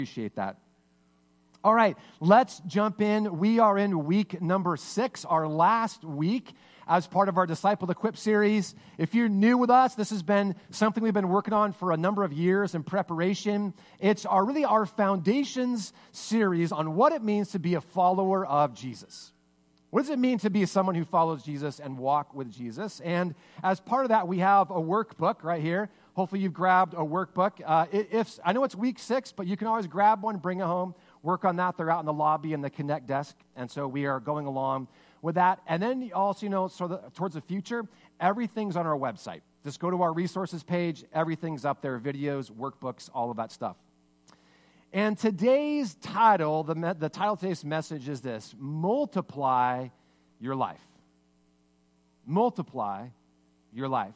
Appreciate that. All right, let's jump in. We are in week number 6, our last week as part of our Disciple Equip series. If you're new with us, this has been something we've been working on for a number of years in preparation. It's really our Foundations series on what it means to be a follower of Jesus. What does it mean to be someone who follows Jesus and walk with Jesus? And as part of that, we have a workbook right here. Hopefully you've grabbed a workbook. I know it's week 6, but you can always grab one, bring it home, work on that. They're out in the lobby in the Connect desk. And so we are going along with that. And then also, towards the future, everything's on our website. Just go to our resources page. Everything's up there, videos, workbooks, all of that stuff. And today's title, the title of today's message is this: Multiply Your Life. Multiply your life.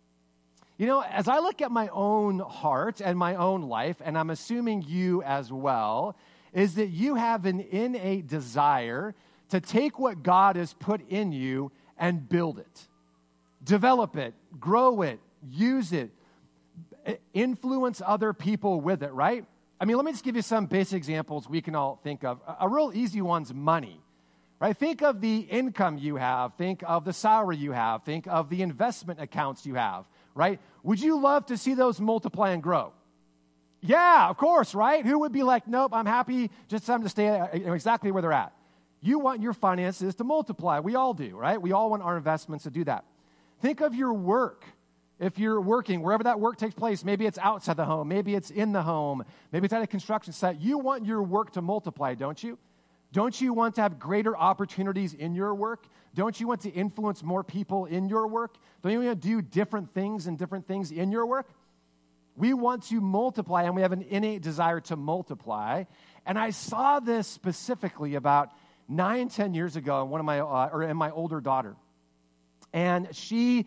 As I look at my own heart and my own life, and I'm assuming you as well, is that you have an innate desire to take what God has put in you and build it, develop it, grow it, use it, influence other people with it, right? Let me just give you some basic examples we can all think of. A real easy one's money, right? Think of the income you have. Think of the salary you have. Think of the investment accounts you have, right? Would you love to see those multiply and grow? Yeah, of course, right? Who would be like, nope, I'm happy just for them to stay exactly where they're at? You want your finances to multiply. We all do, right? We all want our investments to do that. Think of your work. If you're working, wherever that work takes place, maybe it's outside the home, maybe it's in the home, maybe it's at a construction site, you want your work to multiply, don't you? Don't you want to have greater opportunities in your work? Don't you want to influence more people in your work? Don't you want to do different things in your work? We want to multiply, and we have an innate desire to multiply. And I saw this specifically about 9-10 years ago in my older daughter. And she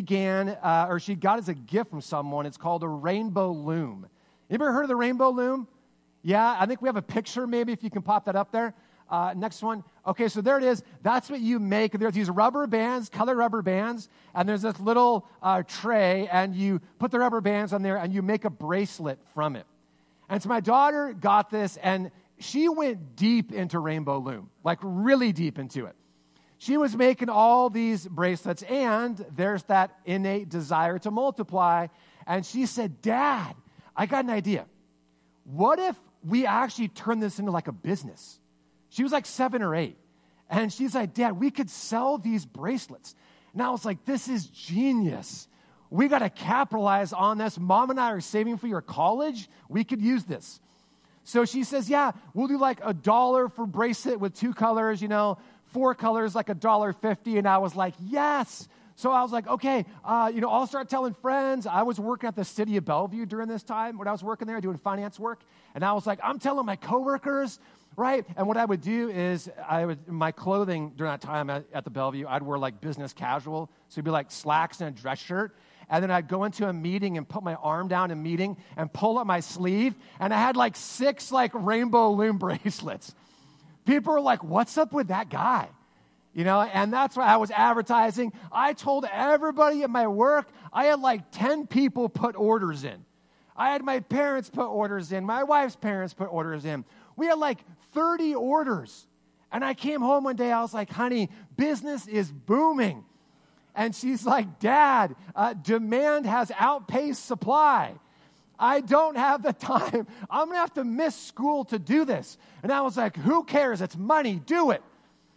she got as a gift from someone. It's called a rainbow loom. You ever heard of the rainbow loom? Yeah, I think we have a picture maybe if you can pop that up there. Next one. Okay, so there it is. That's what you make. There's these rubber bands, colored rubber bands, and there's this little tray, and you put the rubber bands on there, and you make a bracelet from it. And so my daughter got this, and she went deep into rainbow loom, like really deep into it. She was making all these bracelets, and there's that innate desire to multiply. And she said, Dad, I got an idea. What if we actually turn this into like a business? She was like 7 or 8. And she's like, Dad, we could sell these bracelets. And I was like, this is genius. We got to capitalize on this. Mom and I are saving for your college. We could use this. So she says, yeah, we'll do like $1 for bracelet with 2 colors, 4 colors, like $1.50. And I was like, yes. So I was like, okay, I'll start telling friends. I was working at the city of Bellevue during this time when I was working there doing finance work. And I was like, I'm telling my coworkers, right? And what I would do is my clothing during that time at the Bellevue, I'd wear like business casual. So it'd be like slacks and a dress shirt. And then I'd go into a meeting and put my arm down in meeting and pull up my sleeve. And I had like 6 like rainbow loom bracelets. People were like, what's up with that guy? And that's why I was advertising. I told everybody at my work, I had like 10 people put orders in. I had my parents put orders in. My wife's parents put orders in. We had like 30 orders. And I came home one day, I was like, honey, business is booming. And she's like, Dad, demand has outpaced supply. I don't have the time. I'm going to have to miss school to do this. And I was like, who cares? It's money. Do it.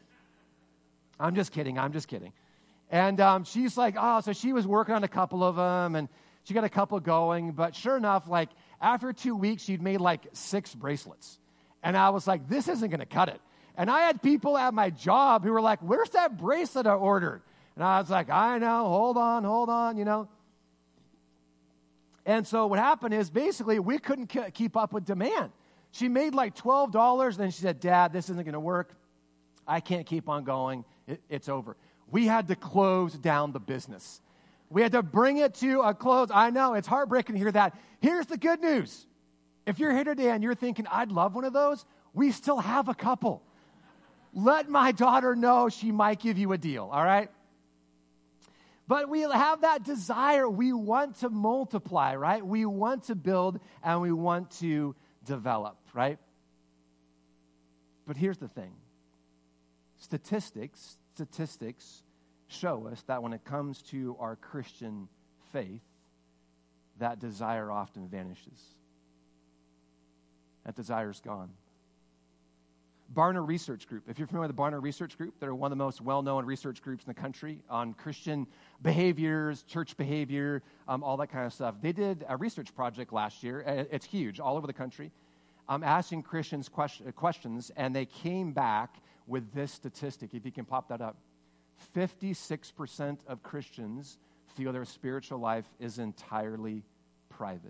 I'm just kidding. And she's like, so she was working on a couple of them, and she got a couple going. But sure enough, like after 2 weeks, she'd made like 6 bracelets. And I was like, this isn't going to cut it. And I had people at my job who were like, where's that bracelet I ordered? And I was like, I know, hold on. And so what happened is basically we couldn't keep up with demand. She made like $12, and then she said, Dad, this isn't going to work. I can't keep on going. It's over. We had to close down the business. We had to bring it to a close. I know, it's heartbreaking to hear that. Here's the good news. If you're here today and you're thinking, I'd love one of those, we still have a couple. Let my daughter know. She might give you a deal, all right? But we have that desire. We want to multiply, right? We want to build and we want to develop, right? But here's the thing. Statistics show us that when it comes to our Christian faith, that desire often vanishes. That desire's gone. Barna Research Group. If you're familiar with the Barna Research Group, they're one of the most well-known research groups in the country on Christian behaviors, church behavior, all that kind of stuff. They did a research project last year. It's huge, all over the country, asking Christians questions, and they came back with this statistic, if you can pop that up. 56% of Christians feel their spiritual life is entirely private.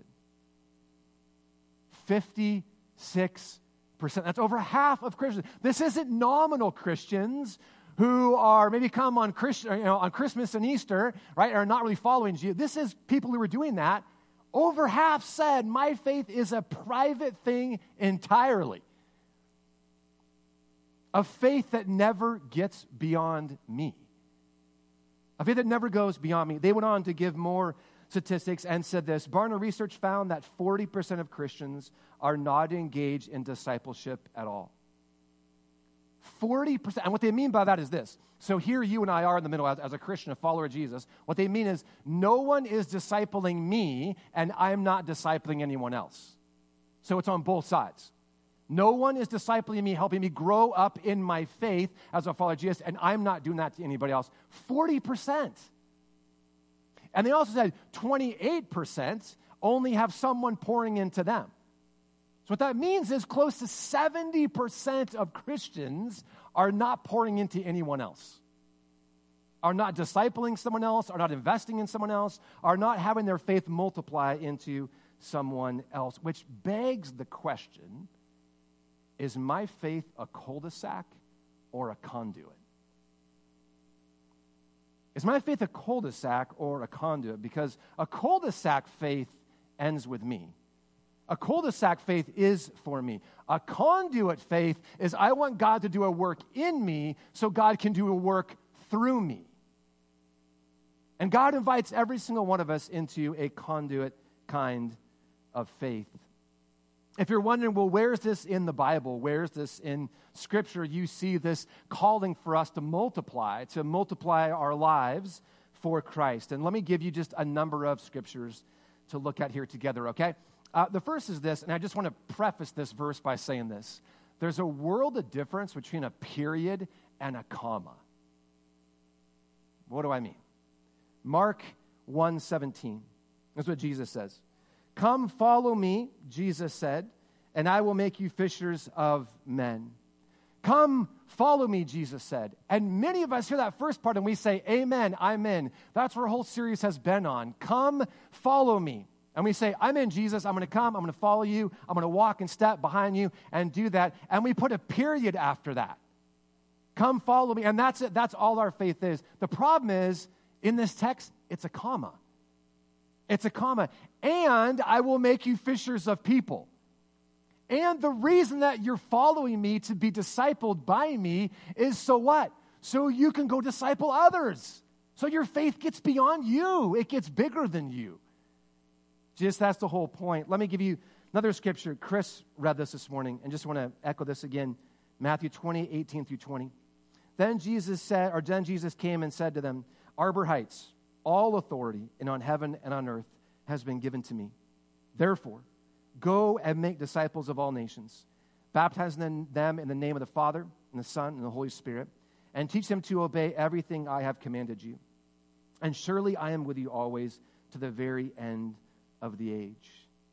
56%. That's over half of Christians. This isn't nominal Christians who are maybe come on on Christmas and Easter, right, are not really following Jesus. This is people who are doing that. Over half said, my faith is a private thing entirely. A faith that never gets beyond me. A faith that never goes beyond me. They went on to give more statistics and said this. Barna Research found that 40% of Christians are not engaged in discipleship at all. 40%. And what they mean by that is this. So here you and I are in the middle as a Christian, a follower of Jesus. What they mean is no one is discipling me and I'm not discipling anyone else. So it's on both sides. No one is discipling me, helping me grow up in my faith as a follower of Jesus, and I'm not doing that to anybody else. 40%. And they also said 28% only have someone pouring into them. So what that means is close to 70% of Christians are not pouring into anyone else, are not discipling someone else, are not investing in someone else, are not having their faith multiply into someone else, which begs the question, is my faith a cul-de-sac or a conduit? Is my faith a cul-de-sac or a conduit? Because a cul-de-sac faith ends with me. A cul-de-sac faith is for me. A conduit faith is I want God to do a work in me so God can do a work through me. And God invites every single one of us into a conduit kind of faith. If you're wondering, well, where is this in the Bible? Where is this in Scripture? You see this calling for us to multiply our lives for Christ. And let me give you just a number of Scriptures to look at here together, okay? The first is this, and I just want to preface this verse by saying this. There's a world of difference between a period and a comma. What do I mean? Mark 1:17. That's what Jesus says. Come, follow me, Jesus said, and I will make you fishers of men. Come, follow me, Jesus said. And many of us hear that first part and we say, amen, I'm in. That's where our whole series has been on. Come, follow me. And we say, I'm in, Jesus. I'm going to come. I'm going to follow you. I'm going to walk and step behind you and do that. And we put a period after that. Come, follow me. And that's it. That's all our faith is. The problem is, in this text, it's a comma. It's a comma. And I will make you fishers of people. And the reason that you're following me to be discipled by me is so what? So you can go disciple others. So your faith gets beyond you. It gets bigger than you. Just that's the whole point. Let me give you another scripture. Chris read this morning, and just want to echo this again. Matthew 20:18 through 20. Then Jesus came and said to them, Arbor Heights, all authority and on heaven and on earth has been given to me. Therefore, go and make disciples of all nations, baptizing them in the name of the Father and the Son and the Holy Spirit, and teach them to obey everything I have commanded you. And surely I am with you always to the very end of the age.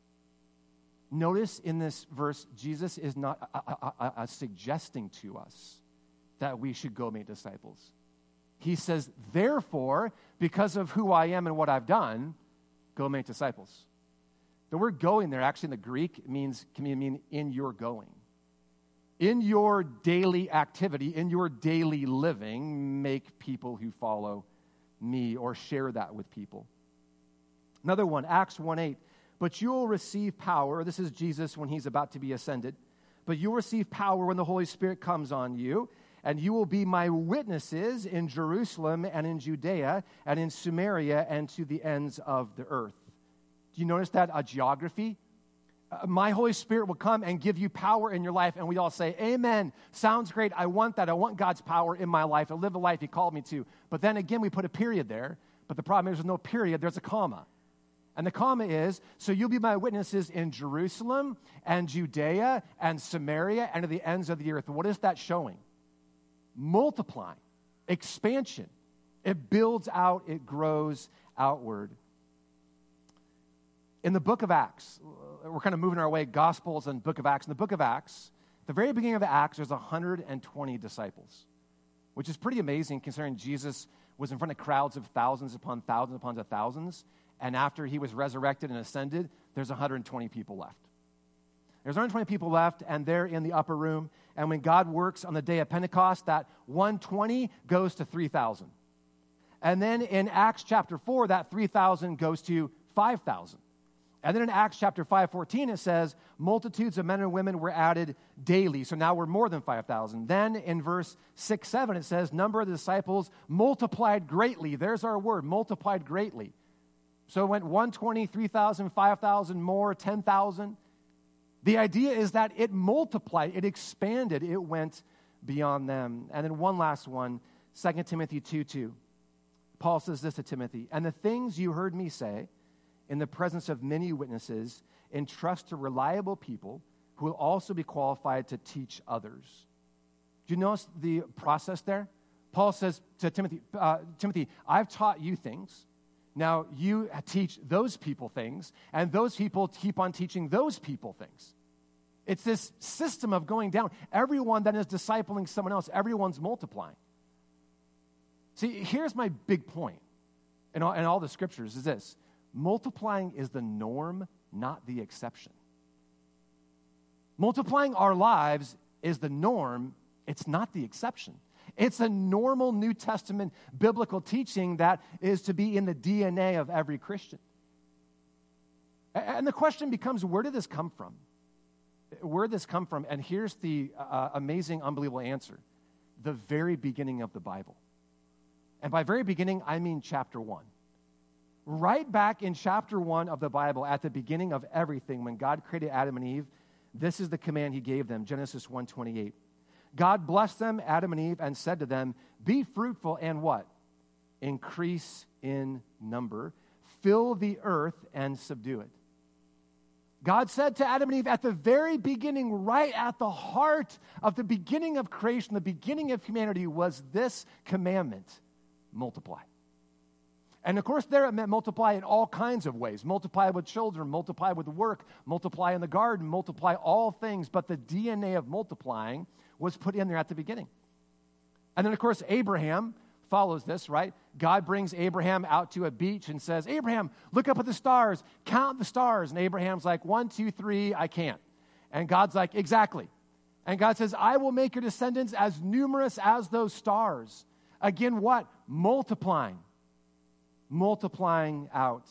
Notice in this verse, Jesus is not suggesting to us that we should go make disciples. He says, therefore, because of who I am and what I've done, go make disciples. The word going there, actually in the Greek, can mean in your going. In your daily activity, in your daily living, make people who follow me or share that with people. Another one, Acts 1:8. But you will receive power. This is Jesus when he's about to be ascended. But you will receive power when the Holy Spirit comes on you. And you will be my witnesses in Jerusalem and in Judea and in Samaria and to the ends of the earth. Do you notice that geography? my Holy Spirit will come and give you power in your life. And we all say, amen. Sounds great. I want that. I want God's power in my life. I live the life he called me to. But then again, we put a period there. But the problem is there's no period. There's a comma. And the comma is, so you'll be my witnesses in Jerusalem and Judea and Samaria and to the ends of the earth. What is that showing? Multiplying, expansion. It builds out, it grows outward. In the book of Acts, we're kind of moving our way, Gospels and book of Acts. In the book of Acts, the very beginning of the Acts, there's 120 disciples, which is pretty amazing considering Jesus was in front of crowds of thousands upon thousands. And after he was resurrected and ascended, there's 120 people left. There's 120 people left, and they're in the upper room. And when God works on the day of Pentecost, that 120 goes to 3,000. And then in Acts chapter 4, that 3,000 goes to 5,000. And then in Acts chapter 5:14, it says, multitudes of men and women were added daily. So now we're more than 5,000. Then in verse 6-7, it says, number of the disciples multiplied greatly. There's our word, multiplied greatly. So it went 120, 3,000, 5,000 more, 10,000. The idea is that it multiplied, it expanded, it went beyond them. And then one last one, 2 Timothy 2:2. Paul says this to Timothy, and the things you heard me say in the presence of many witnesses, entrust to reliable people who will also be qualified to teach others. Do you notice the process there? Paul says to Timothy, Timothy, I've taught you things. Now you teach those people things, and those people keep on teaching those people things. It's this system of going down. Everyone that is discipling someone else, everyone's multiplying. See, here's my big point in all the scriptures is this. Multiplying is the norm, not the exception. Multiplying our lives is the norm, it's not the exception. It's a normal New Testament biblical teaching that is to be in the DNA of every Christian. And the question becomes, where did this come from? Where did this come from? And here's the amazing, unbelievable answer. The very beginning of the Bible. And by very beginning, I mean chapter 1. Right back in chapter 1 of the Bible, at the beginning of everything, when God created Adam and Eve, this is the command he gave them, Genesis 1:28. God blessed them, Adam and Eve, and said to them, be fruitful and what? Increase in number. Fill the earth and subdue it. God said to Adam and Eve at the very beginning, right at the heart of the beginning of creation, the beginning of humanity, was this commandment, multiply. And of course, there it meant multiply in all kinds of ways. Multiply with children, multiply with work, multiply in the garden, multiply all things. But the DNA of multiplying was put in there at the beginning. And then, of course, Abraham follows this, right? God brings Abraham out to a beach and says, Abraham, look up at the stars, count the stars. And Abraham's like, 1, 2, 3, I can't. And God's like, exactly. And God says, I will make your descendants as numerous as those stars. Again, what? Multiplying out.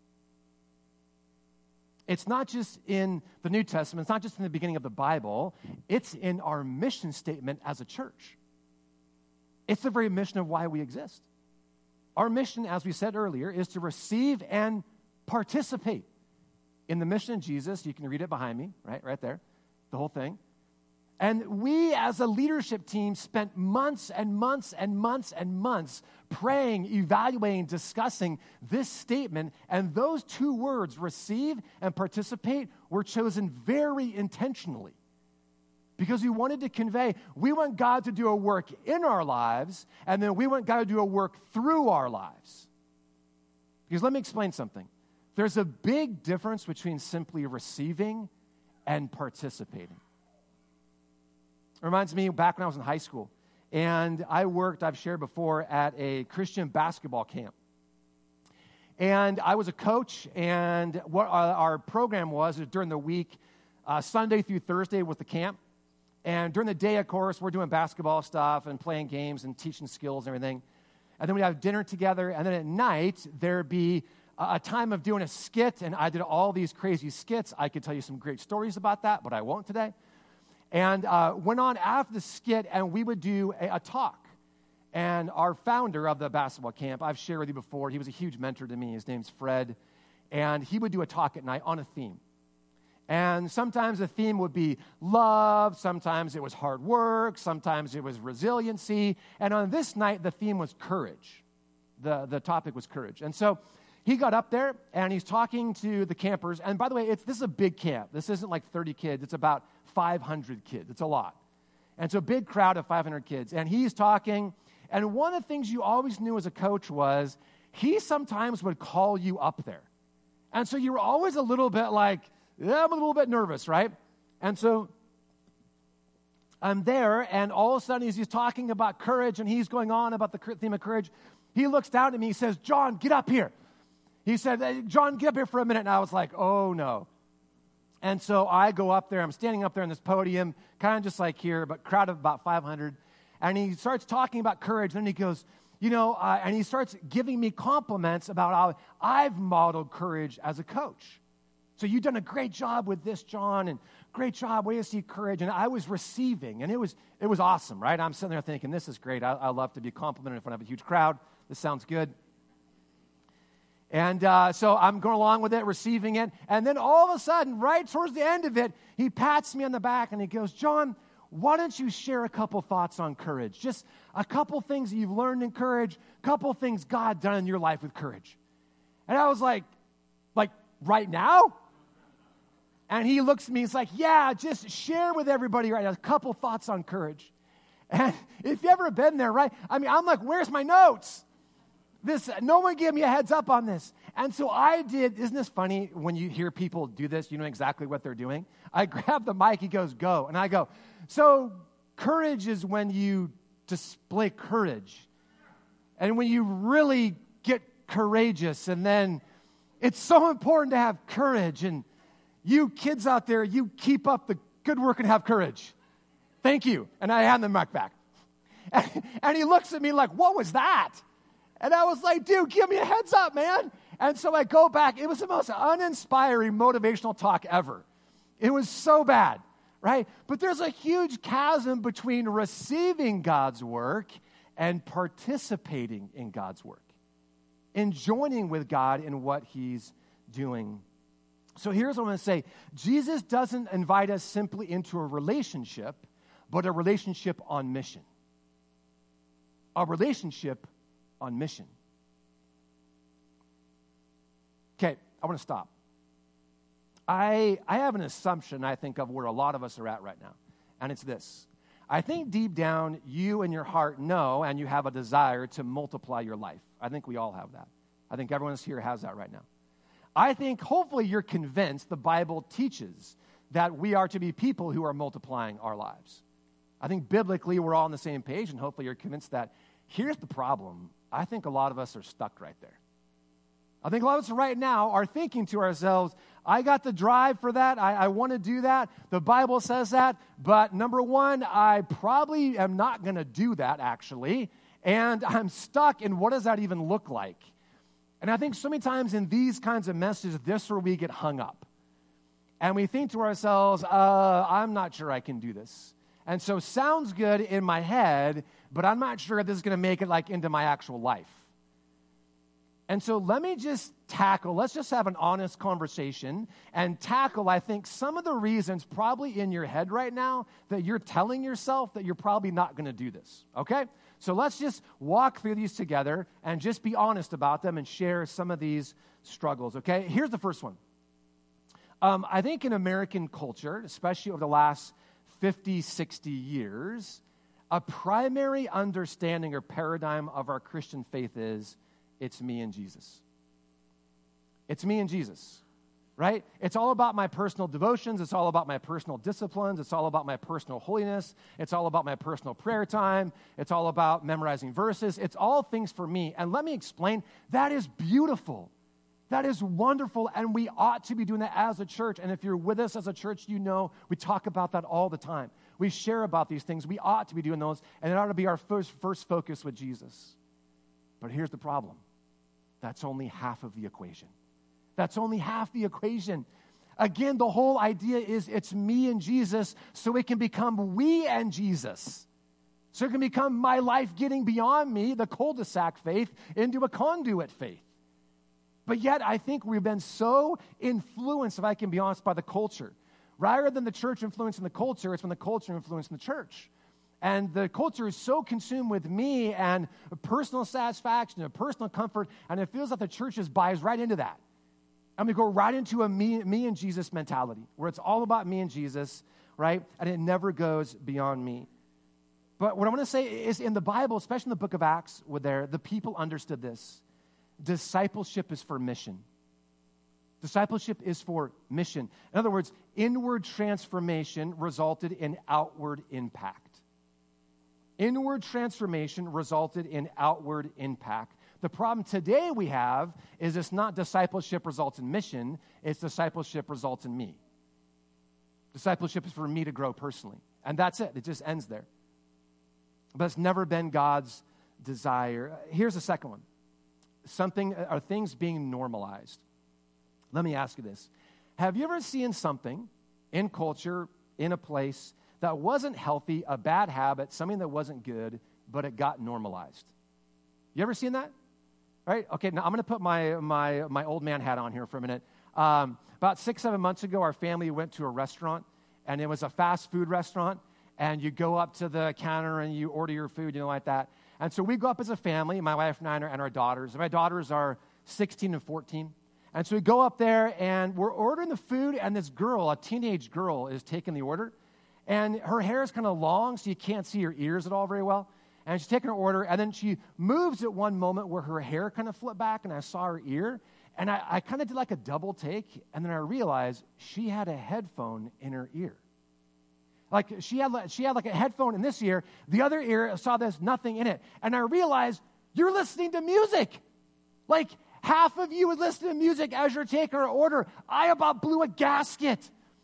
It's not just in the New Testament, it's not just in the beginning of the Bible, it's in our mission statement as a church. It's the very mission of why we exist. Our mission, as we said earlier, is to receive and participate in the mission of Jesus. You can read it behind me, right there, the whole thing. And we as a leadership team spent months and months and months and months praying, evaluating, discussing this statement. And those two words, receive and participate, were chosen very intentionally. Because we wanted to convey, we want God to do a work in our lives, and then we want God to do a work through our lives. Because let me explain something. There's a big difference between simply receiving and participating. It reminds me back when I was in high school, and I worked, I've shared before, at a Christian basketball camp. And I was a coach, and what our program was during the week, Sunday through Thursday was the camp. And during the day, of course, we're doing basketball stuff and playing games and teaching skills and everything. And then we'd have dinner together, and then at night, there'd be a time of doing a skit, and I did all these crazy skits. I could tell you some great stories about that, but I won't today. And went on after the skit, and we would do a talk. And our founder of the basketball camp, I've shared with you before, he was a huge mentor to me. His name's Fred. And he would do a talk at night on a theme. And sometimes the theme would be love, sometimes it was hard work, sometimes it was resiliency. And on this night, the theme was courage. The topic was courage. And so he got up there, and he's talking to the campers. And by the way, this is a big camp. This isn't like 30 kids. It's about 500 kids. It's a lot. And so big crowd of 500 kids. And he's talking. And one of the things you always knew as a coach was he sometimes would call you up there. And so you were always a little bit like, yeah, I'm a little bit nervous, right? And so I'm there, and all of a sudden, as he's talking about courage, and he's going on about the theme of courage, he looks down at me, he says, John, get up here. He said, hey, John, get up here for a minute. And I was like, oh, no. And so I go up there. I'm standing up there on this podium, kind of just like here, but crowd of about 500. And he starts talking about courage. And then he goes, and he starts giving me compliments about how I've modeled courage as a coach. So you've done a great job with this, John, and great job, way to see courage. And I was receiving, and it was awesome, right? I'm sitting there thinking, this is great. I love to be complimented in front of a huge crowd. This sounds good. And so I'm going along with it, receiving it. And then all of a sudden, right towards the end of it, he pats me on the back and he goes, John, why don't you share a couple thoughts on courage? Just a couple things that you've learned in courage, a couple things God done in your life with courage. And I was like, right now? And he looks at me, he's like, yeah, just share with everybody right now a couple thoughts on courage. And if you've ever been there, right? I mean, I'm like, where's my notes? No one gave me a heads up on this. And so I did. Isn't this funny when you hear people do this, you know exactly what they're doing? I grab the mic, he goes, go. And I go, so courage is when you display courage. And when you really get courageous. And then it's so important to have courage. And you kids out there, you keep up the good work and have courage. Thank you. And I hand the mic back. And he looks at me like, what was that? And I was like, dude, give me a heads up, man. And so I go back. It was the most uninspiring motivational talk ever. It was so bad, right? But there's a huge chasm between receiving God's work and participating in God's work, in joining with God in what he's doing. So here's what I'm going to say. Jesus doesn't invite us simply into a relationship, but a relationship on mission. A relationship on mission. Okay, I want to stop. I have an assumption, I think, of where a lot of us are at right now, and it's this. I think deep down, you in your heart know, and you have a desire to multiply your life. I think we all have that. I think everyone here has that right now. I think, hopefully, you're convinced the Bible teaches that we are to be people who are multiplying our lives. I think biblically, we're all on the same page, and hopefully you're convinced that. Here's the problem. I think a lot of us are stuck right there. I think a lot of us right now are thinking to ourselves, I got the drive for that. I want to do that. The Bible says that. But number one, I probably am not going to do that, actually. And I'm stuck in what does that even look like? And I think so many times in these kinds of messages, this is where we get hung up. And we think to ourselves, I'm not sure I can do this. And so sounds good in my head, but I'm not sure if this is going to make it into my actual life. And so let's just have an honest conversation and tackle, I think, some of the reasons probably in your head right now that you're telling yourself that you're probably not going to do this, okay? So let's just walk through these together and just be honest about them and share some of these struggles, okay? Here's the first one. I think in American culture, especially over the last 50, 60 years, a primary understanding or paradigm of our Christian faith is, it's me and Jesus. It's me and Jesus, right? It's all about my personal devotions. It's all about my personal disciplines. It's all about my personal holiness. It's all about my personal prayer time. It's all about memorizing verses. It's all things for me. And let me explain, that is beautiful. That is wonderful, and we ought to be doing that as a church. And if you're with us as a church, you know we talk about that all the time. We share about these things. We ought to be doing those, and it ought to be our first focus with Jesus. But here's the problem. That's only half of the equation. That's only half the equation. Again, the whole idea is it's me and Jesus, so it can become we and Jesus. So it can become my life getting beyond me, the cul-de-sac faith, into a conduit faith. But yet, I think we've been so influenced, if I can be honest, by the culture. rather than the church influencing the culture, it's when the culture influencing the church. And the culture is so consumed with me and personal satisfaction and personal comfort, and it feels like the church just buys right into that. And we go right into a me and Jesus mentality, where it's all about me and Jesus, right? And it never goes beyond me. But what I want to say is in the Bible, especially in the book of Acts, the people understood this. Discipleship is for mission. Discipleship is for mission. In other words, inward transformation resulted in outward impact. Inward transformation resulted in outward impact. The problem today we have is it's not discipleship results in mission, it's discipleship results in me. Discipleship is for me to grow personally. And that's it. It just ends there. But it's never been God's desire. Here's the second one. Are things being normalized? Let me ask you this. Have you ever seen something in culture, in a place, that wasn't healthy, a bad habit, something that wasn't good, but it got normalized? You ever seen that? Right? Okay, now I'm going to put my old man hat on here for a minute. About 6-7 months ago, our family went to a restaurant, and it was a fast food restaurant, and you go up to the counter and you order your food, like that. And so we go up as a family, my wife and I and our daughters. And my daughters are 16 and 14. And so we go up there, and we're ordering the food, and this girl, a teenage girl, is taking the order. And her hair is kind of long, so you can't see her ears at all very well. And she's taking her order, and then she moves at one moment where her hair kind of flipped back, and I saw her ear. And I kind of did like a double take, and then I realized she had a headphone in her ear. Like she had like a headphone in this ear. The other ear saw there's nothing in it. And I realized you're listening to music. Like half of you would listen to music as you're taking our order. I about blew a gasket.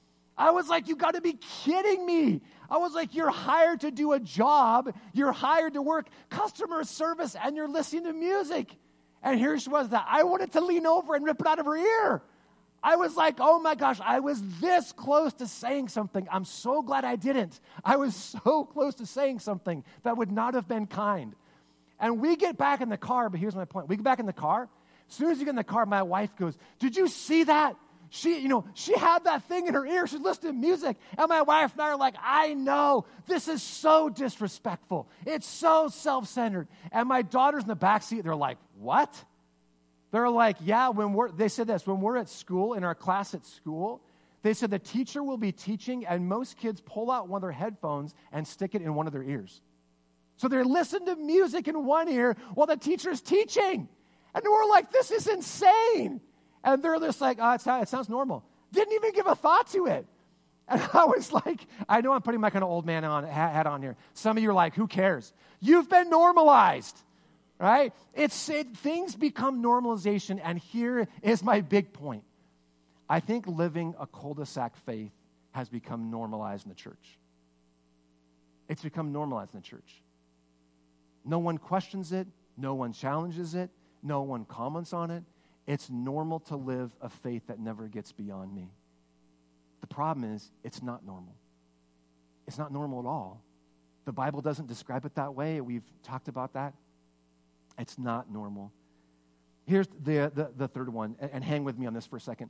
I was like, you got to be kidding me. I was like, you're hired to do a job. You're hired to work customer service, and you're listening to music. And here she was. I wanted to lean over and rip it out of her ear. I was like, oh my gosh, I was this close to saying something. I'm so glad I didn't. I was so close to saying something that would not have been kind. And we get back in the car, but here's my point. We get back in the car. As soon as you get in the car, my wife goes, did you see that? She had that thing in her ear. She's listening to music. And my wife and I are like, I know. This is so disrespectful. It's so self-centered. And my daughter's in the back seat. They're like, what? They're like, yeah, they said this, when we're at school, in our class at school, they said the teacher will be teaching, and most kids pull out one of their headphones and stick it in one of their ears. So they're listening to music in one ear while the teacher's teaching. And we're like, this is insane. And they're just like, oh, it sounds normal. Didn't even give a thought to it. And I was like, I know I'm putting my kind of old man hat on here. Some of you are like, who cares? You've been normalized. Right? Things become normalization, and here is my big point. I think living a cul-de-sac faith has become normalized in the church. It's become normalized in the church. No one questions it. No one challenges it. No one comments on it. It's normal to live a faith that never gets beyond me. The problem is, it's not normal. It's not normal at all. The Bible doesn't describe it that way. We've talked about that. It's not normal. Here's the third one, and hang with me on this for a second.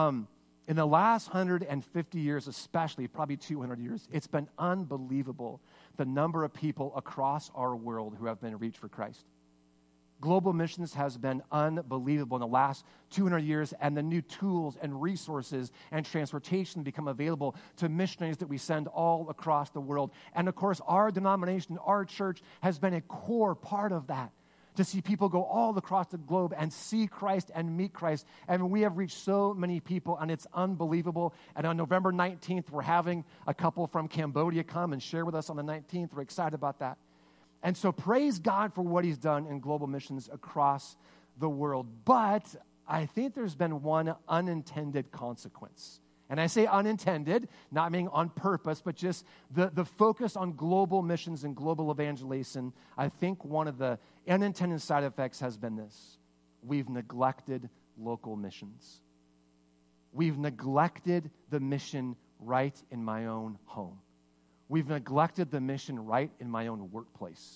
In the last 150 years, especially, probably 200 years, it's been unbelievable the number of people across our world who have been reached for Christ. Global missions has been unbelievable in the last 200 years, and the new tools and resources and transportation become available to missionaries that we send all across the world. And of course, our denomination, our church, has been a core part of that, to see people go all across the globe and see Christ and meet Christ. And we have reached so many people, and it's unbelievable. And on November 19th, we're having a couple from Cambodia come and share with us on the 19th. We're excited about that. And so praise God for what he's done in global missions across the world. But I think there's been one unintended consequence. And I say unintended, not meaning on purpose, but just the focus on global missions and global evangelization. I think one of the unintended side effects has been this. We've neglected local missions. We've neglected the mission right in my own home. We've neglected the mission right in my own workplace.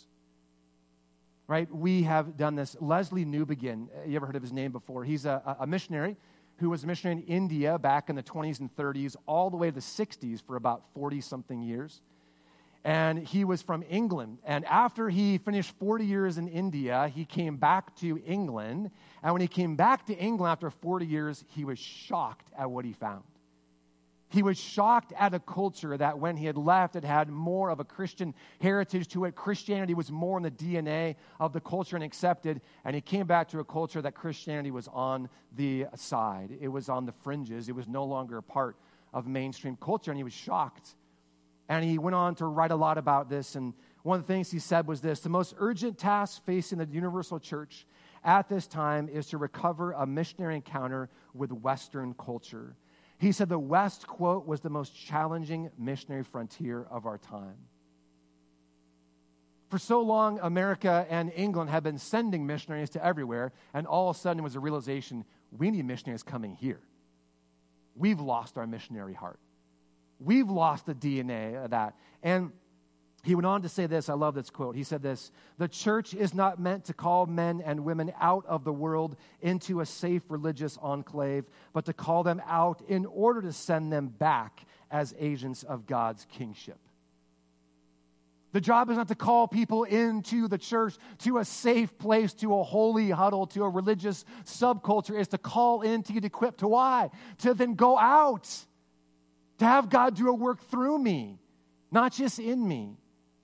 Right? We have done this. Leslie Newbegin, you ever heard of his name before? He's a missionary who was a missionary in India back in the 20s and 30s, all the way to the 60s for about 40-something years. And he was from England. And after he finished 40 years in India, he came back to England. And when he came back to England after 40 years, he was shocked at what he found. He was shocked at a culture that when he had left, it had more of a Christian heritage to it. Christianity was more in the DNA of the culture and accepted. And he came back to a culture that Christianity was on the side. It was on the fringes. It was no longer a part of mainstream culture. And he was shocked. And he went on to write a lot about this. And one of the things he said was this: the most urgent task facing the universal church at this time is to recover a missionary encounter with Western culture. He said the West, quote, was the most challenging missionary frontier of our time. For so long, America and England have been sending missionaries to everywhere, and all of a sudden it was a realization, we need missionaries coming here. We've lost our missionary heart. We've lost the DNA of that. And he went on to say this, I love this quote. He said this: the church is not meant to call men and women out of the world into a safe religious enclave, but to call them out in order to send them back as agents of God's kingship. The job is not to call people into the church, to a safe place, to a holy huddle, to a religious subculture. It's to call in, to get equipped. To why? To then go out, to have God do a work through me, not just in me.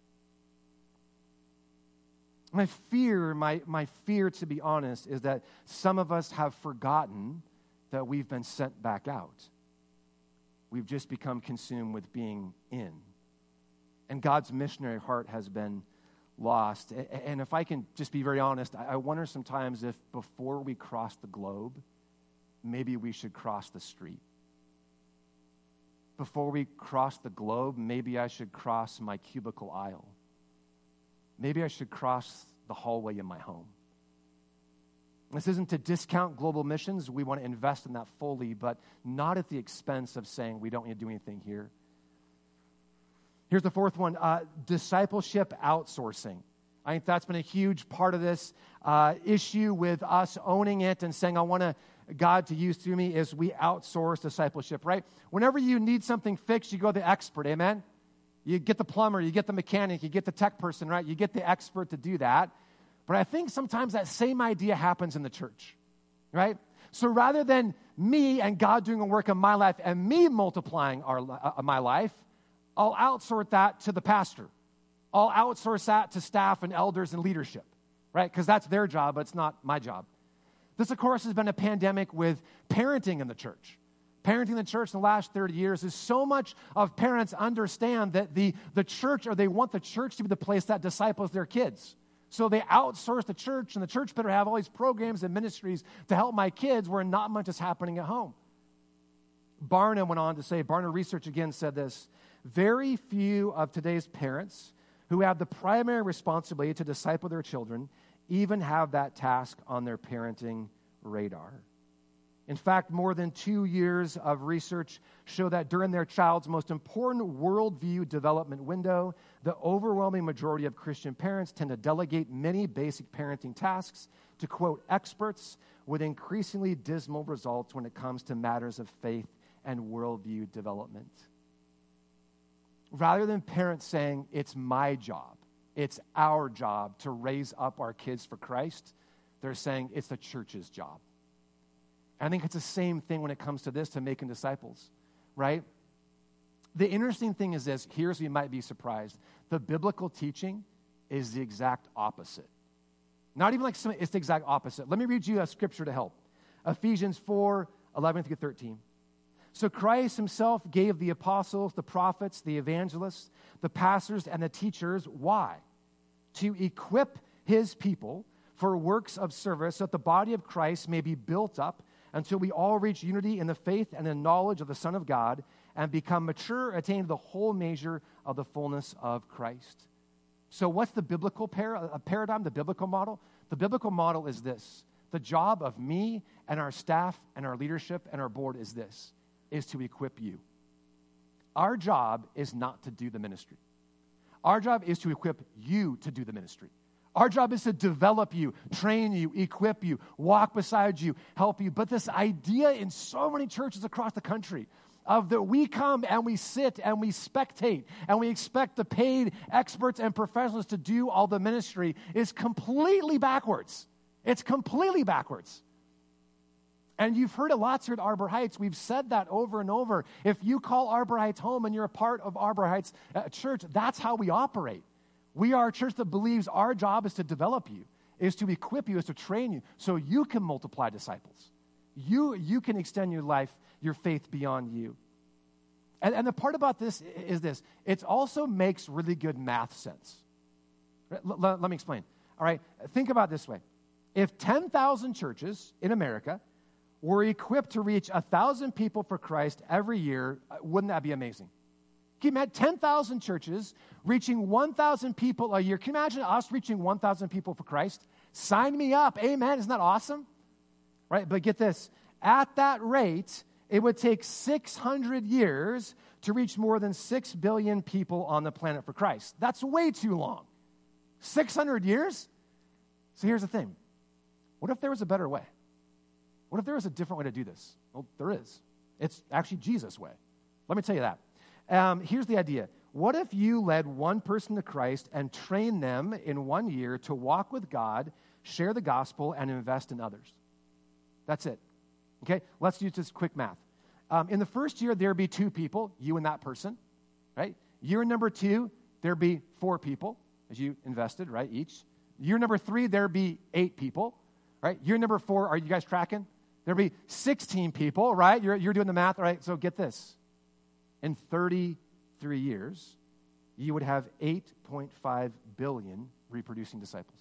My fear, to be honest, is that some of us have forgotten that we've been sent back out. We've just become consumed with being in. And God's missionary heart has been lost. And if I can just be very honest, I wonder sometimes if before we cross the globe, maybe we should cross the street. Before we cross the globe, maybe I should cross my cubicle aisle. Maybe I should cross the hallway in my home. This isn't to discount global missions. We want to invest in that fully, but not at the expense of saying we don't need to do anything here. Here's the fourth one, discipleship outsourcing. I think that's been a huge part of this issue with us owning it and saying, I want God to use through me, is we outsource discipleship, right? Whenever you need something fixed, you go to the expert, amen? You get the plumber, you get the mechanic, you get the tech person, right? You get the expert to do that. But I think sometimes that same idea happens in the church, right? So rather than me and God doing a work in my life and me multiplying my life, I'll outsource that to the pastor. I'll outsource that to staff and elders and leadership, right? Because that's their job, but it's not my job. This, of course, has been a pandemic with parenting in the church. Parenting in the church in the last 30 years is so much of parents understand that the church, or they want the church to be the place that disciples their kids. So they outsource the church, and the church better have all these programs and ministries to help my kids where not much is happening at home. Barna went on to say, Barna Research again said this: very few of today's parents who have the primary responsibility to disciple their children even have that task on their parenting radar. In fact, more than 2 years of research show that during their child's most important worldview development window, the overwhelming majority of Christian parents tend to delegate many basic parenting tasks to, quote, experts, with increasingly dismal results when it comes to matters of faith and worldview development. Rather than parents saying, it's my job, it's our job to raise up our kids for Christ, they're saying it's the church's job. I think it's the same thing when it comes to this, to making disciples, right? The interesting thing is this. Here's where you might be surprised. The biblical teaching is the exact opposite. Not even like it's the exact opposite. Let me read you a scripture to help. Ephesians 4:11-13. So Christ himself gave the apostles, the prophets, the evangelists, the pastors, and the teachers. Why? To equip his people for works of service so that the body of Christ may be built up until we all reach unity in the faith and the knowledge of the Son of God and become mature, attain the whole measure of the fullness of Christ. So what's the biblical paradigm, the biblical model? The biblical model is this. The job of me and our staff and our leadership and our board is this, is to equip you. Our job is not to do the ministry. Our job is to equip you to do the ministry. Our job is to develop you, train you, equip you, walk beside you, help you. But this idea in so many churches across the country of that we come and we sit and we spectate and we expect the paid experts and professionals to do all the ministry is completely backwards. It's completely backwards. And you've heard it lots here at Arbor Heights. We've said that over and over. If you call Arbor Heights home and you're a part of Arbor Heights Church, that's how we operate. We are a church that believes our job is to develop you, is to equip you, is to train you so you can multiply disciples. You can extend your life, your faith beyond you. And the part about this is this. It also makes really good math sense. Let me explain. All right, think about it this way. If 10,000 churches in America were equipped to reach 1,000 people for Christ every year, wouldn't that be amazing? Can you imagine 10,000 churches reaching 1,000 people a year? Can you imagine us reaching 1,000 people for Christ? Sign me up. Amen. Isn't that awesome? Right? But get this. At that rate, it would take 600 years to reach more than 6 billion people on the planet for Christ. That's way too long. 600 years? So here's the thing. What if there was a better way? What if there was a different way to do this? Well, there is. It's actually Jesus' way. Let me tell you that. Here's the idea. What if you led one person to Christ and trained them in 1 year to walk with God, share the gospel, and invest in others? That's it. Okay? Let's use this quick math. In the first year, there'd be 2 people, you and that person, right? Year number 2, there'd be 4 people, as you invested, right, each. Year number 3, there'd be 8 people, right? Year number 4, are you guys tracking? There'd be 16 people, right? You're doing the math, right? So get this. In 33 years, you would have 8.5 billion reproducing disciples.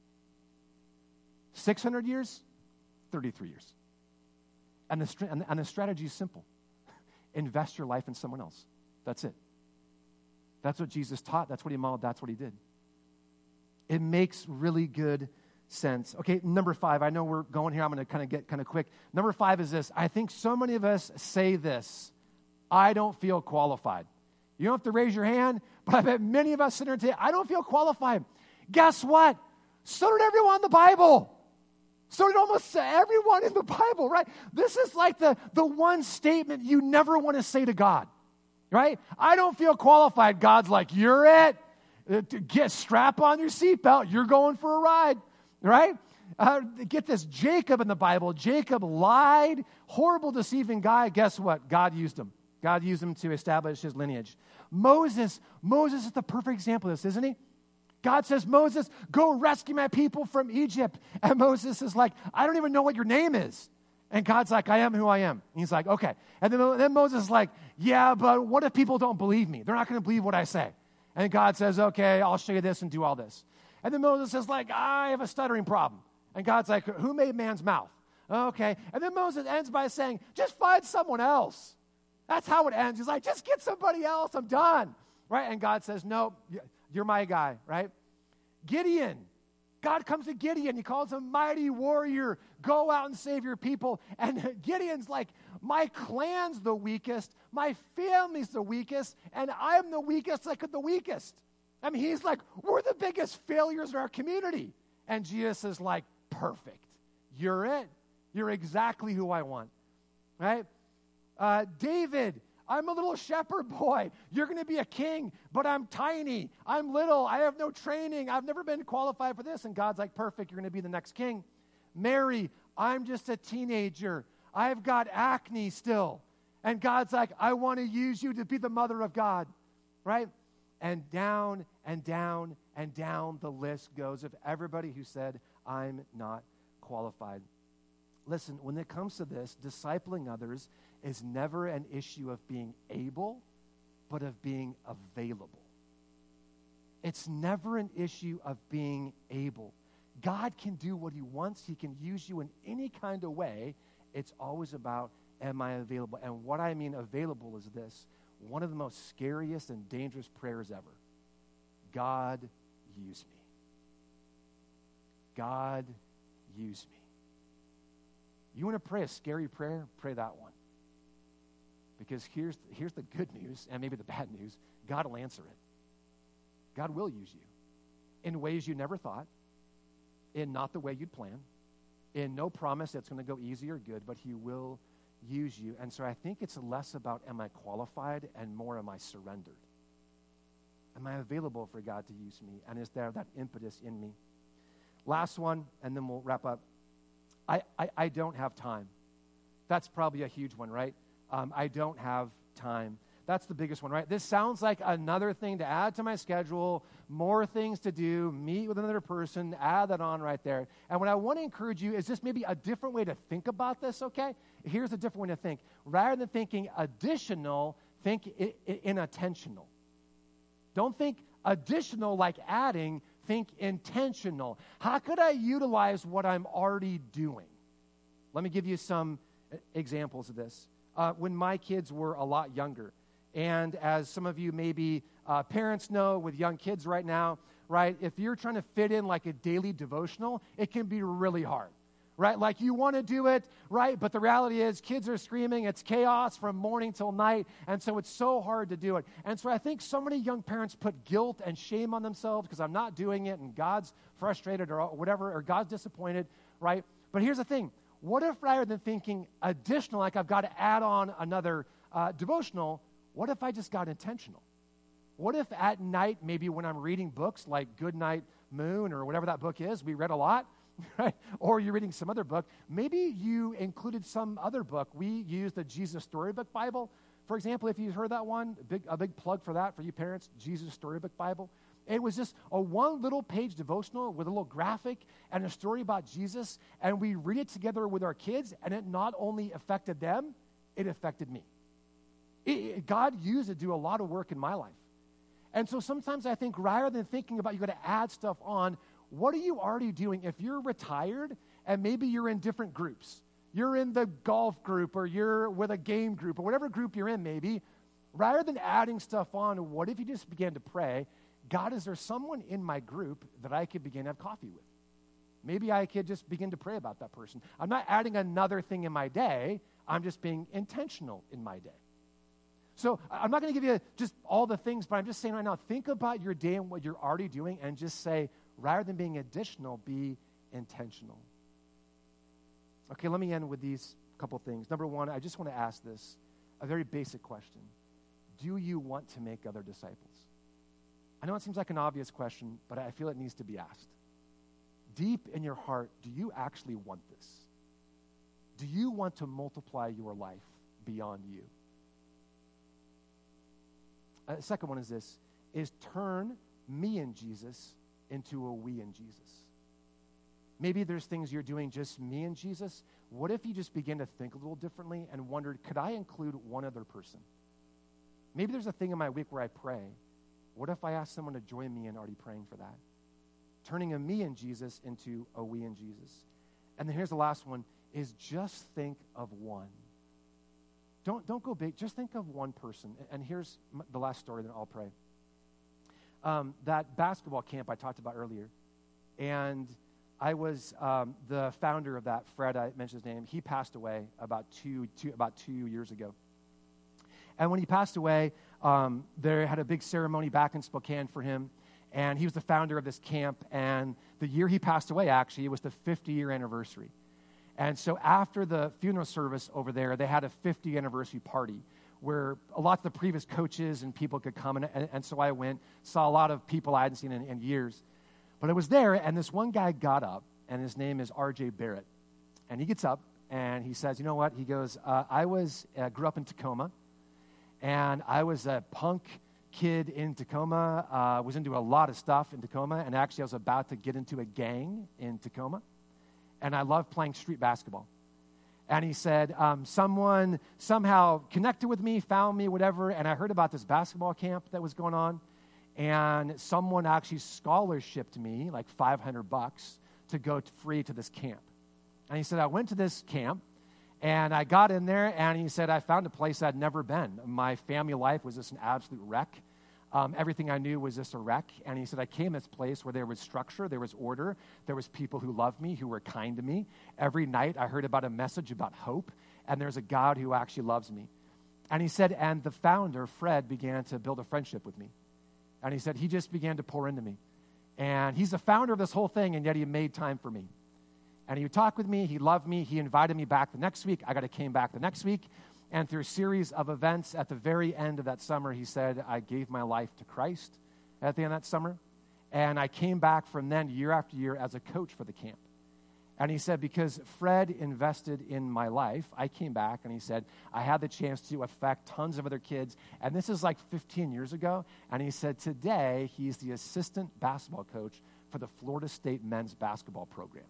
600 years, 33 years. And the strategy is simple. Invest your life in someone else. That's it. That's what Jesus taught. That's what he modeled. That's what he did. It makes really good sense. Okay, number 5. I know we're going here. I'm going to kind of get kind of quick. Number 5 is this. I think so many of us say this. I don't feel qualified. You don't have to raise your hand, but I bet many of us sit here and say, I don't feel qualified. Guess what? So did everyone in the Bible. So did almost everyone in the Bible, right? This is like the one statement you never want to say to God, right? I don't feel qualified. God's like, you're it. Strap on your seatbelt. You're going for a ride, right? Get this, Jacob in the Bible. Jacob lied, horrible, deceiving guy. Guess what? God used him. God used him to establish his lineage. Moses is the perfect example of this, isn't he? God says, Moses, go rescue my people from Egypt. And Moses is like, I don't even know what your name is. And God's like, I am who I am. And he's like, okay. And then Moses is like, yeah, but what if people don't believe me? They're not going to believe what I say. And God says, okay, I'll show you this and do all this. And then Moses is like, I have a stuttering problem. And God's like, who made man's mouth? Okay. And then Moses ends by saying, just find someone else. That's how it ends. He's like, just get somebody else. I'm done. Right? And God says, no, you're my guy, right? Gideon. God comes to Gideon. He calls him mighty warrior. Go out and save your people. And Gideon's like, my clan's the weakest. My family's the weakest. And I'm the weakest like the weakest. I mean, he's like, we're the biggest failures in our community. And Jesus is like, perfect. You're it. You're exactly who I want. Right? David, I'm a little shepherd boy. You're going to be a king, but I'm tiny. I'm little. I have no training. I've never been qualified for this. And God's like, perfect. You're going to be the next king. Mary, I'm just a teenager. I've got acne still. And God's like, I want to use you to be the mother of God. Right? And down and down and down the list goes of everybody who said, I'm not qualified. Listen, when it comes to this, discipling others is never an issue of being able, but of being available. It's never an issue of being able. God can do what he wants. He can use you in any kind of way. It's always about, am I available? And what I mean available is this. One of the most scariest and dangerous prayers ever. God, use me. God, use me. You want to pray a scary prayer? Pray that one. Because here's the good news, and maybe the bad news. God will answer it. God will use you in ways you never thought, in not the way you'd plan, in no promise that's going to go easy or good, but he will use you. And so I think it's less about am I qualified and more am I surrendered? Am I available for God to use me? And is there that impetus in me? Last one, and then we'll wrap up. I don't have time. That's probably a huge one, right? I don't have time. That's the biggest one, right? This sounds like another thing to add to my schedule, more things to do, meet with another person, add that on right there. And what I want to encourage you is just maybe a different way to think about this, okay? Here's a different way to think. Rather than thinking additional, think inattentional. Don't think additional like adding, think intentional. How could I utilize what I'm already doing? Let me give you some examples of this. When my kids were a lot younger, and as some of you maybe parents know with young kids right now, right, if you're trying to fit in like a daily devotional, it can be really hard, right? Like you want to do it, right? But the reality is kids are screaming. It's chaos from morning till night. And so it's so hard to do it. And so I think so many young parents put guilt and shame on themselves because I'm not doing it and God's frustrated or whatever, or God's disappointed, right? But here's the thing. What if rather than thinking additional, like I've got to add on another devotional, what if I just got intentional? What if at night, maybe when I'm reading books like Goodnight Moon or whatever that book is, we read a lot, right? Or you're reading some other book, maybe you included some other book. We use the Jesus Storybook Bible. For example, if you've heard that one, a big plug for that for you parents, Jesus Storybook Bible. It was just a one little page devotional with a little graphic and a story about Jesus, and we read it together with our kids, and it not only affected them, it affected me. God used it to do a lot of work in my life. And so sometimes I think rather than thinking about you got to add stuff on, what are you already doing? If you're retired and maybe you're in different groups, you're in the golf group or you're with a game group or whatever group you're in maybe, rather than adding stuff on, what if you just began to pray, God, is there someone in my group that I could begin to have coffee with? Maybe I could just begin to pray about that person. I'm not adding another thing in my day. I'm just being intentional in my day. So I'm not going to give you just all the things, but I'm just saying right now, think about your day and what you're already doing and just say, rather than being additional, be intentional. Okay, let me end with these couple things. Number one, I just want to ask this, a very basic question. Do you want to make other disciples? I know it seems like an obvious question, but I feel it needs to be asked. Deep in your heart, do you actually want this? Do you want to multiply your life beyond you? The second one is this, is turn me and Jesus into a we and Jesus. Maybe there's things you're doing just me and Jesus. What if you just begin to think a little differently and wondered, could I include one other person? Maybe there's a thing in my week where I pray. What if I ask someone to join me in already praying for that? Turning a me and Jesus into a we and Jesus. And then here's the last one, is just think of one. Don't go big. Just think of one person. And here's the last story, then I'll pray. That basketball camp I talked about earlier, and I was the founder of that. Fred, I mentioned his name. He passed away about two years ago. And when he passed away, they had a big ceremony back in Spokane for him, and he was the founder of this camp. And the year he passed away, actually, it was the 50-year anniversary. And so after the funeral service over there, they had a 50th anniversary party where a lot of the previous coaches and people could come. And so I went, saw a lot of people I hadn't seen in years. But I was there, and this one guy got up, and his name is R.J. Barrett. And he gets up, and he says, you know what? He goes, I grew up in Tacoma, and I was a punk kid in Tacoma, was into a lot of stuff in Tacoma, and actually I was about to get into a gang in Tacoma. And I loved playing street basketball. And he said, someone somehow connected with me, found me, whatever, and I heard about this basketball camp that was going on, and someone actually scholarshiped me, like $500, to go free to this camp. And he said, I went to this camp, and I got in there, and he said, I found a place I'd never been. My family life was just an absolute wreck. Everything I knew was just a wreck. And he said, I came to this place where there was structure, there was order, there was people who loved me, who were kind to me. Every night I heard about a message about hope, and there's a God who actually loves me. And he said, and the founder, Fred, began to build a friendship with me. And he said, he just began to pour into me. And he's the founder of this whole thing, and yet he made time for me. And he would talk with me. He loved me. He invited me back the next week. Came back the next week. And through a series of events at the very end of that summer, he said, I gave my life to Christ at the end of that summer. And I came back from then year after year as a coach for the camp. And he said, because Fred invested in my life, I came back and he said, I had the chance to affect tons of other kids. And this is like 15 years ago. And he said, today, he's the assistant basketball coach for the Florida State men's basketball program.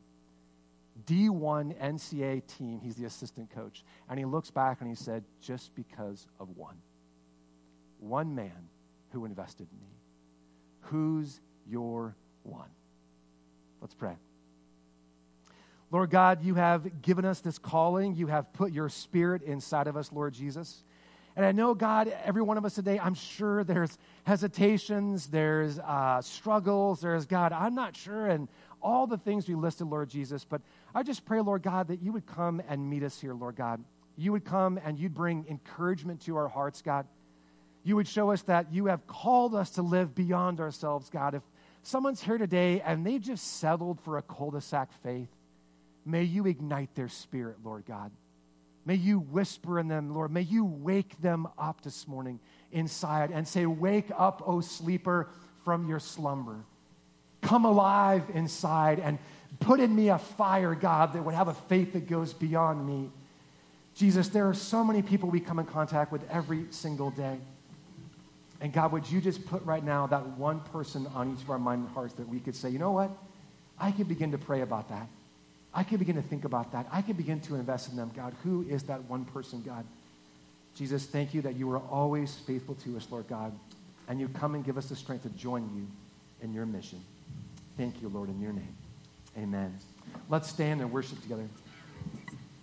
D1 NCAA team, he's the assistant coach. And he looks back and he said, just because of one man who invested in me. Who's your one? Let's pray. Lord God, you have given us this calling. You have put your Spirit inside of us, Lord Jesus. And I know, God, every one of us today, I'm sure there's hesitations, there's struggles, there's, God, I'm not sure, and all the things we listed, Lord Jesus. But I just pray, Lord God, that you would come and meet us here, Lord God. You would come and you'd bring encouragement to our hearts, God. You would show us that you have called us to live beyond ourselves, God. If someone's here today and they've just settled for a cul-de-sac faith, may you ignite their spirit, Lord God. May you whisper in them, Lord. May you wake them up this morning inside and say, wake up, O sleeper, from your slumber. Come alive inside and put in me a fire, God, that would have a faith that goes beyond me. Jesus, there are so many people we come in contact with every single day. And God, would you just put right now that one person on each of our mind and hearts that we could say, you know what? I could begin to pray about that. I can begin to think about that. I can begin to invest in them, God. Who is that one person, God? Jesus, thank you that you are always faithful to us, Lord God, and you come and give us the strength to join you in your mission. Thank you, Lord, in your name. Amen. Let's stand and worship together.